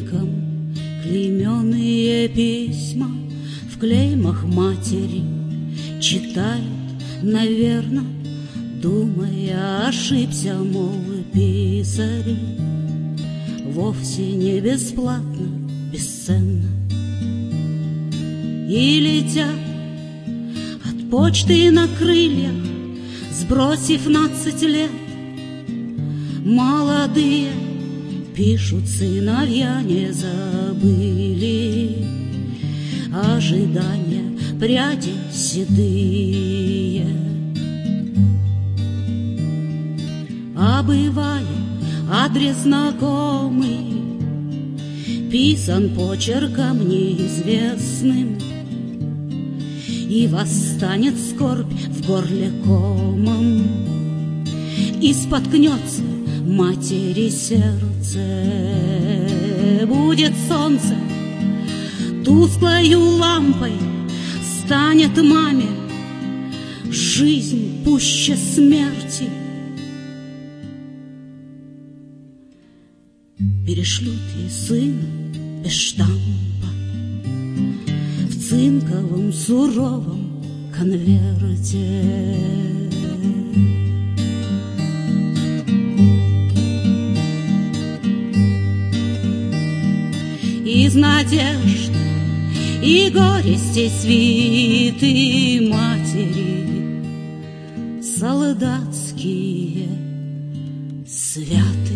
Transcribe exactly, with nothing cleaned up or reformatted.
криком клейменные письма в клеймах матери читает, наверно, думая, ошибся, мол, писарь. Вовсе не бесплатно, бесценно. И летят от почты на крыльях, сбросив нацать лет, молодые пишут, сыновья не забыли ожидания, пряди седые. А бывает адрес знакомый, писан почерком неизвестным, и восстанет скорбь в горле комом, и споткнется матери сердце. Будет солнце тусклою лампой, станет маме жизнь пуще смерти. Перешлют ей сына без штампа в цинковом суровом конверте. Из надежд и горести свиты матери солдатские святы.